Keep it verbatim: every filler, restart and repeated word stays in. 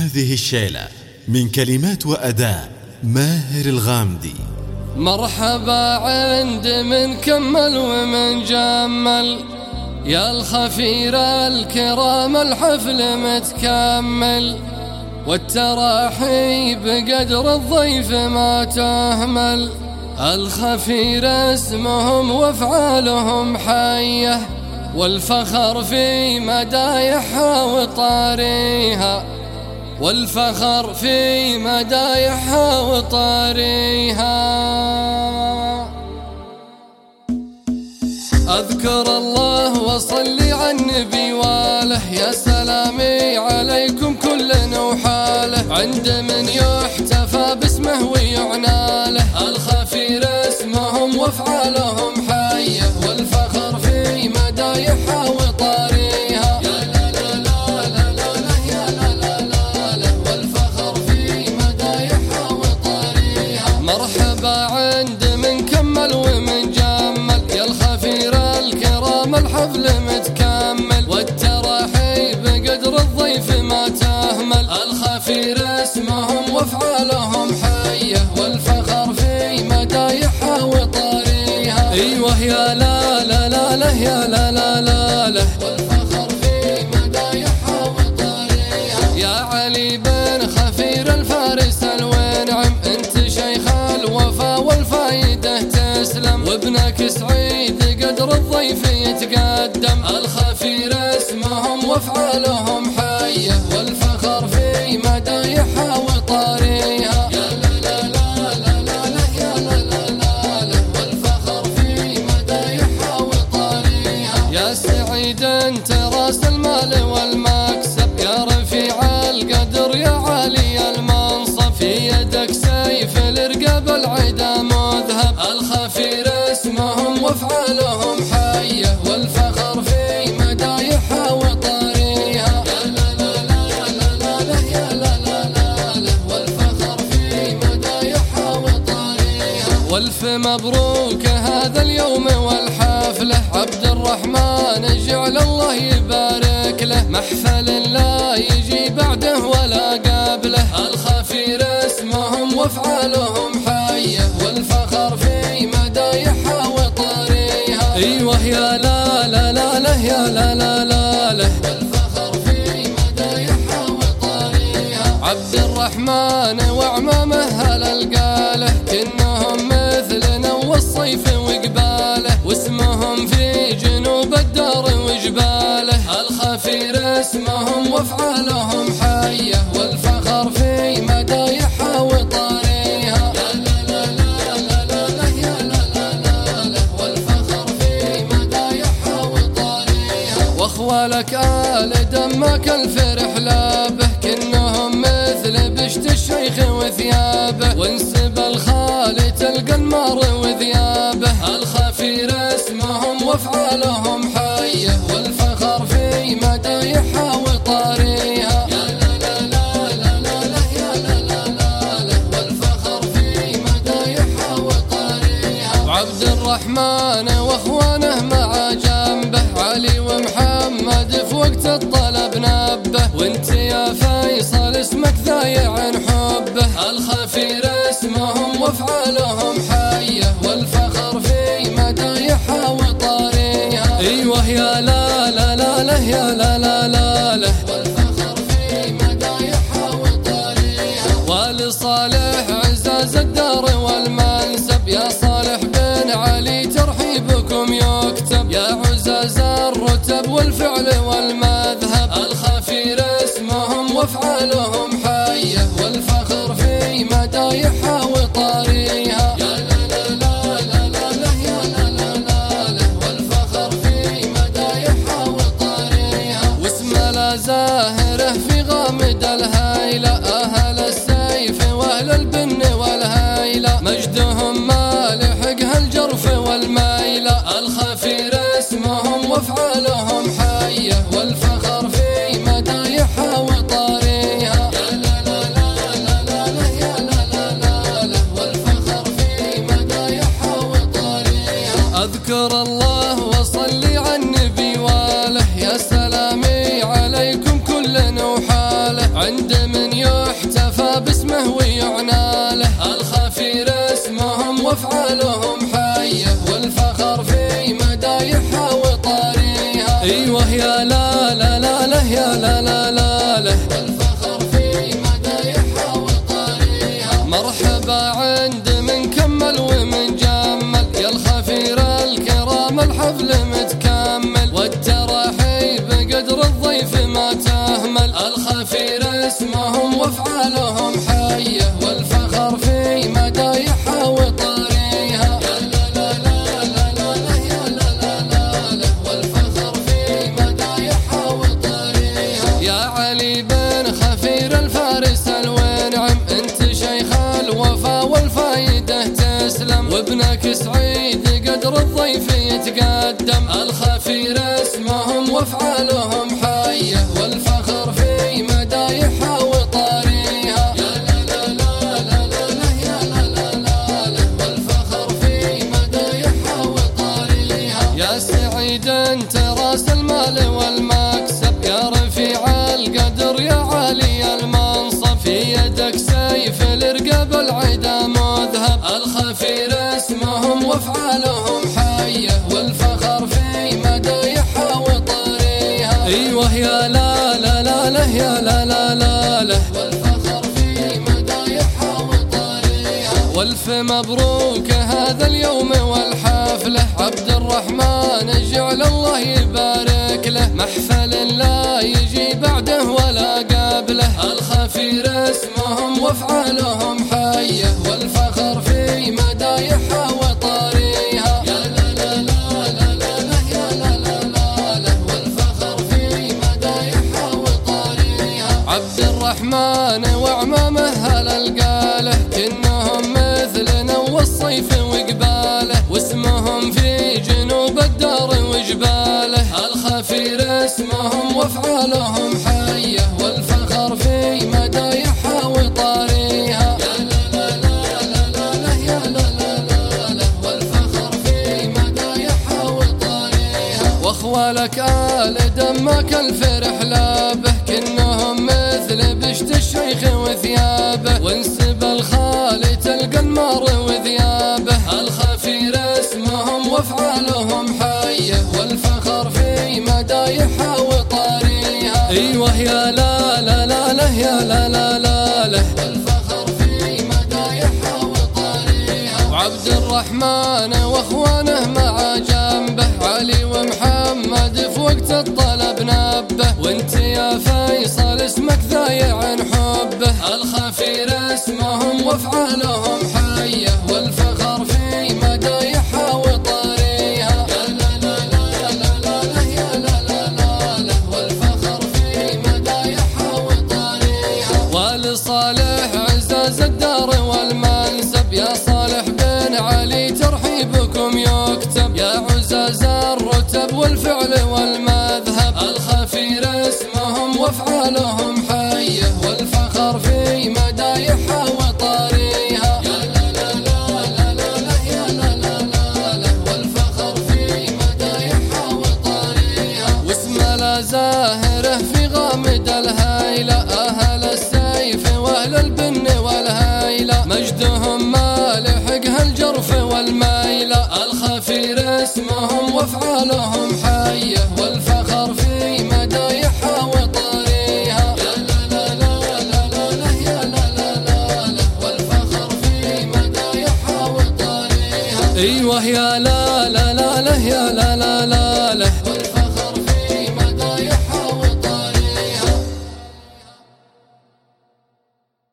هذه الشيلة من كلمات وأداء ماهر الغامدي. مرحبا عند من كمل ومن جمل، يا الخفيرة الكرام الحفل متكمل، والتراحيب قدر الضيف ما تهمل. الخفيرة اسمهم وافعالهم حية، والفخر في مدايحها وطاريها، والفخر في مدايحها وطاريها. أذكر الله وصلي على النبي واله، يا سلامي عليكم كل وحاله، عند من يحتفى باسمه ويعناله. الخفير اسمهم وافعالهم حية، والفخر في مدايحها وطاريها. يا لا لا لا لا لا لا يا لا لا لا لا، والفخر في مدايحها وطاريها. مرحبا عند من كمل ومن جمل، يا الخفيرة الكرام الحفل متكمل، والتراحيب قدر الضيف ما تهمل. الخفير اسمهم وافعالهم حية، والفخر في مدايحها وطاريها. ايوه يا لا لا لا لا يا لا لا لا لا، والفخر في مدايحها وطاريها. يا علي بن خفير الفارس الونعم، انت شيخ الوفا والفايدة تسلم، وابنك سعيد قدر الضيف يتقدم. الخفير اسمهم وافعالهم حية، والفخر في مدايحها وطاريها. يا لا لا لا لا لا لا يا لا لا لا لا، والفخر في مدايحها وطاريها. يا سعيد انت راس المال والمكسب، يا رفيع القدر يا عالي المنصب، في يدك سيف لرقاب العدا مذهب. الخفير اسمهم وافعالهم حية، والفخر في مدايحها وطاريها. يا لا لا لا لا لا لا يا لا لا لا لا، والفخر في مدايحها وطاريها. والف مبروك هذا اليوم والحفلة، عبد الرحمن جعل الله يبارك له، محفل لا يجي بعده ولا قبله. الخفير اسمهم وافعالهم حية، والفخر في مدايحها وطاريها. ايوه يا لا لا لا لا يا لا لا لا لا، والفخر في مدايحها وطاريها. عبد الرحمن وعمامه هل القاله، كنهم مثلنا والصيف وقباله، واسمهم في جنوب الدار وجباله. الخفير اسمهم وافعالهم حية، والفخر في مدايحها وطاريها. يا لا لا لا لا لا لا يا لا لا لا لا، والفخر في مدايحها وطاريها. واخوالك آل دمك الفرح لابه، كنهم مثل بشت الشيخ وثيابه، وانسب الخال تلقى النار وذيابه. الخفير اسمهم وافعالهم حية، والفخر في مدايحها وطاريها. يا لا لا لا لا لا لا يا لا لا لا لا، والفخر في مدايحها وطاريها. وعبد الرحمن واخوانه مع جنبه، علي ومحمد في وقت الطلب نبه، وانت يا فيصل اسمك ذايع حبه. الخفير اسمهم وافعالهم حية، والفخر في مدايحها وطاريها. ايوه يا لا لا لا لا يا لا لا لا لا، والفخر في مدايحها وطاريها. ولصالح عزاز الدار والمنسب، يا صالح بن علي ترحيبكم يكتب، يا عزاز الرتب والفعل والمذهب. الخفير اسمهم وافعالهم حية، والفخر في مدايحها وطاريها. يا لا لا لا لا لا لا يا لا لا لا لا، والفخر في مدايحها وطاريها. واسم لا زاهره في غامد الهيلة، أهل السيف وأهل البن والهيلة، مجدهم ما لحقها الجرف والميلة. الخفير اسمهم وافعالهم حية، والفخر في مدايحها وطاريها. يا لا لا لا لا لا لا يا لا لا لا لا، والفخر في مدايحها وطاريها. أذكر الله وصلي على النبي واله، يا سلامي عليكم كل وحاله، عند من وافعالهم حيه والفخر في مدايحها وطاريها. ايوه يا لا لا لا لا يا لا لا لا لا والفخر في مدايحها وطاريها. مرحبا عند من كمل ومن جمل يا الخفير الكرام الحفل متكمل والترحيب بقدر الضيف ما تهمل. الخفير اسمهم وافعالهم حيه والفخر في مدايحها وطاريها. يا لا لا لا لا لا لا يا لا لا لا لا والفخر في مدايحها وطاريها. يا علي بن خفير الفارس الونعم انت شيخ الوفا والفايده تسلم وابنك سعيد قدر الضيف يتقدم. الخفير اسمهم وافعالهم حيه والفخر في مدايحها وطاريها. يا لا لا لا لا لا لا يا لا لا لا لا والفخر في مدايحها وطاريها. يا سعيد انت راس المال والمكسب يا رفيع القدر يا عالي المنصب في يدك سيف لرقاب العدا مذهب. الخفير اسمهم وافعالهم حيه والفخر في مدايحها وطاريها. ايوه يا لا لا لا لا يا لا لا لا لا والفخر في مدايحها وطاريها. والف مبروك هذا اليوم والحفله عبد الرحمن جعل الله يبارك له محفل لا يجي بعده ولا قبله. الخفير اسمهم وافعالهم حيه والفخر في مدايحها وطاريها. يا لا لا لا لا لا لا يا لا لا لا لا والفخر في مدايحها وطاريها. عبد الرحمن وعمامه هل القاله كنهم مثلنا والصيف وقباله واسمهم في جنوب الدار وجباله. الخفير اسمهم وافعالهم حيه والفخر في مدايحها وطاريها. يا لا لا لا لا لا لا يا لا لا لا لا والفخر في مدايحها وطاريها. واخوالك آل دمك الفرح لابه كنهم مثل بشت الشيخ وثيابه وانسب الخالي تلقى المار وثيابه. الخفير اسمهم وافعالهم حيه والفخر في مدايحها وطاريها. ايوه يا لا لا لا لا يا لا لا لا لا والفخر في مدايحها وطاريها. وعبد الرحمن واخوانه مع جنبه علي ومحمد في وقت الطلب نبه وانت يا فيصل اسمك ذايع حبه. الخفير اسمهم وافعالهم حيه والفخر في مدايحها وطاريها. يا لا لا لا لا لا لا يا لا لا لا لا والفخر في مدايحها وطاريها. ولصالح عزاز الدار والمنسب يا صالح بن علي ترحيبكم يكتب يا عزاز الرتب والفعل والمذهب. الخفير اسمهم وافعالهم حيه والفخر في مدايحها وطاريها. يا لا لا لا لا لا لا يا لا لا لا لا والفخر في مدايحها وطاريها. واسم لا زاهره في غامد الهيله اهل السيف واهل البن والهيله مجدهم ما لحقها الجرف والميله. الخفير اسمهم وافعالهم حيه والفخر في مدايحها وطاريها. يا لا لا لا لا لا لا يا لا لا لا لا والفخر في مدايحها وطاريها. ايوه يا لا لا لا لا يا لا لا لا لا